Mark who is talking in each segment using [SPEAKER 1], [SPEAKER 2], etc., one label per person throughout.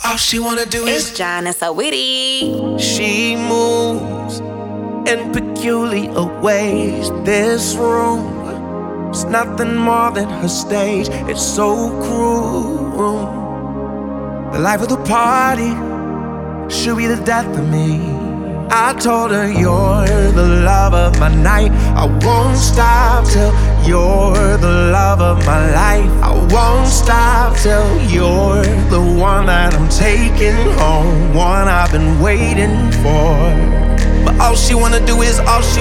[SPEAKER 1] All she wanna do is
[SPEAKER 2] It's John and so witty.
[SPEAKER 1] She moves in peculiar ways. This room is nothing more than her stage. It's so cruel. The life of the party should be the death of me. I told her you're the love of my night. I won't stop till you're the love of my life. I won't stop till you're the one that I'm taking home, one I've been waiting for. But all she wanna do is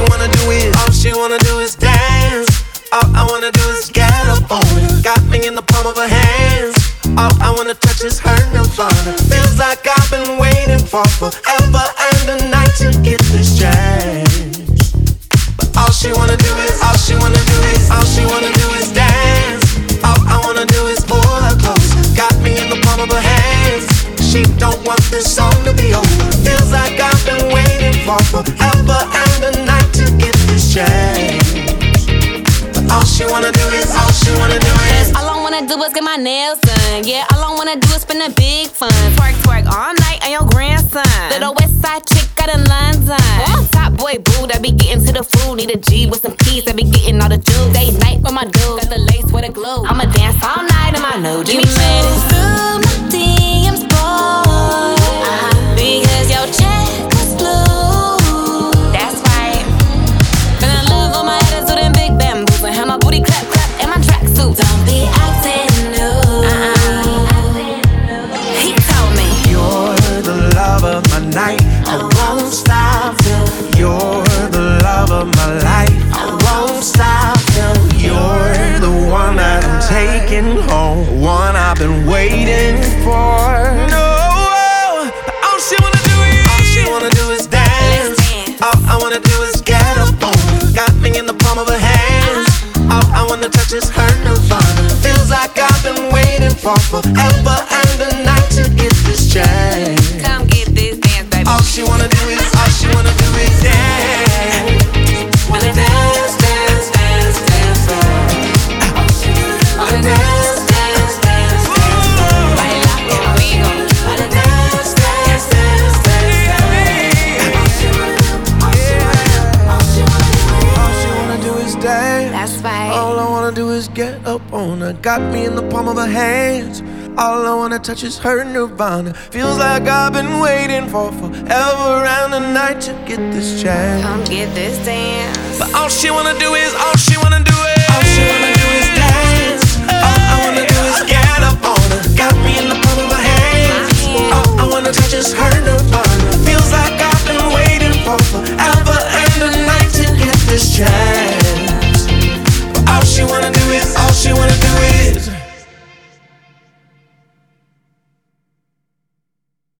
[SPEAKER 1] dance. All I wanna do is get up on it. Got me in the palm of her hands. All I wanna touch is her nirvana. Feels like I've been waiting for forever and a night to get this chance. But all she wanna do is dance. All I wanna do is pull her close. Got me in the palm of her hands. She don't want this song to be over. Feels like I've been waiting for forever and a night to get this chance. All she wanna do is
[SPEAKER 2] All I wanna do is get my nails done. Yeah, all I wanna do is spend a big fun. Twerk, twerk all night on your grandson. Little west side chick out in London. Top boy boo that be getting to the food. Need a G with some keys that be getting all the juice. Day night with my dude, got the lace with a glue. I'ma dance all night in my new jeans. Give me through my DMs, boy. Because your check was blue. That's right. Finna love on my attitude and big bamboos. And have my booty clap, clap, and my tracksuit. Don't be acting new. He told me
[SPEAKER 1] you're the love of my night. I won't stop till you're the love of my life. I won't stop till you're the one that I'm taking home, one I've been waiting for. No, but all she wanna do is dance. All I wanna do is get up on her. Got me in the palm of her hands. All I wanna touch is her nirvana. Feels like I've been waiting for forever and a night to get this chance.
[SPEAKER 2] come get this dance, baby.
[SPEAKER 1] All she wanna do is dance. Wanna dance, dance, dance, dance, wanna dance, dance, dance, dance,
[SPEAKER 2] Baila conmigo.
[SPEAKER 1] wanna dance, dance, dance, dance. All she wanna do is dance.
[SPEAKER 2] That's right.
[SPEAKER 1] All I wanna do is get up on her. Got me in the palm of her hands. All I wanna touch is her nirvana. Feels like I've been waiting for forever and a night to get this chance.
[SPEAKER 2] Come get this dance.
[SPEAKER 1] But all she wanna do is